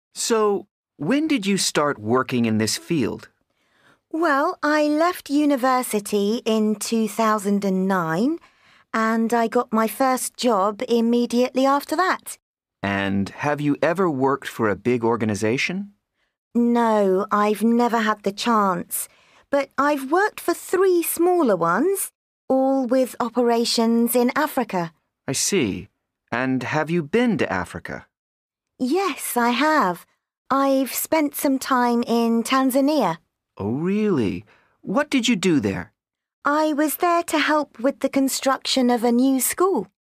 So, when did you start working in this field? Well, I left university in 2009 and I got my first job immediately after that. And have you ever worked for a big organization? No, I've never had the chance, but I've worked for 3 smaller ones, all with operations in Africa. I see. And have you been to Africa? Yes, I have. I've spent some time in Tanzania. Oh, really? What did you do there? I was there to help with the construction of a new school.